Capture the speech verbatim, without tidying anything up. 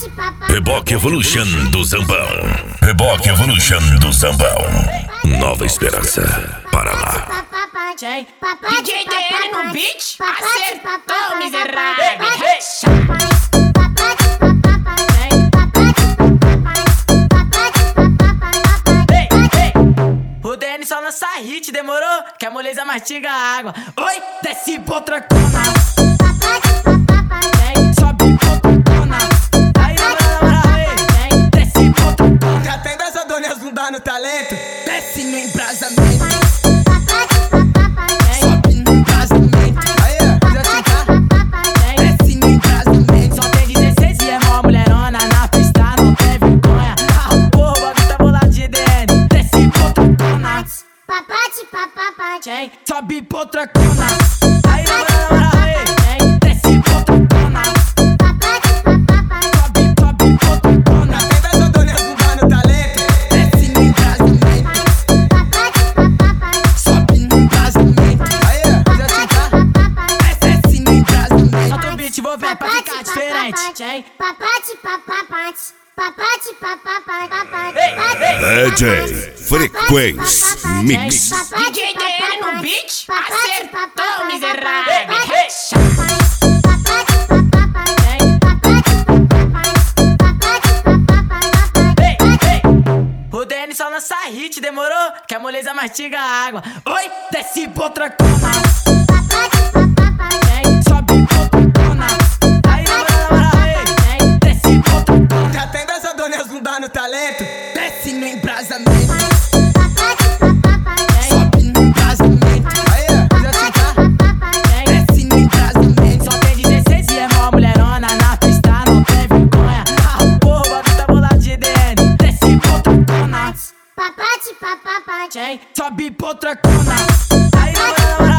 Reboque Evolution do Zambão. Reboque Evolution do Zambão. Nova Esperança, Paraná. D J D L no beat, acertou, miserável. O D N só lança hit, demorou? Que a moleza mastiga a água. Oi, desce potracona. Sobe potracona. Aí na moral, ei, desce potracona. Já tem dessa dona não dá no talento. Desce no embrasamento. Sobe no embrasamento. Aí, já chegar. Desce no embrasamento. Só tem dezesseis e é mó mulherona na pista, não tem vergonha. Ah, porra, o bagulho tá bolado de D N. Desce potracona. Papate, papapate. Sobe potracona. Aí na moral, ei, desce potracona. Sobe, sobe potracona. Já tem dessa dona não dá no talento. Desce no embrasamento. Sobe no embrasamento. Aí, já chegar. Desce no embrasamento. Solta o beat, vou ver pra ficar diferente. Papate, papapate. Papate, papapate. D J Frequência Mix. D J D L no beat, acertou, miserável. O D N só lança hit, demorou? Que a moleza mastiga a água. Oi, desce potracona. Sobe potracona. Aí na moral, ei, desce potracona. Já tem dessa dona não dá no talento. Desce no embrasamento. Sobe no embrasamento. Aí, já chegar. Desce no embrasamento. Só tem dezesseis e é mó mulherona na pista, não tem vergonha. Ah, porra, o bagulho tá bolado de D N. Desce potracona. Papate, papapate. Sobe potracona. Aí na moral,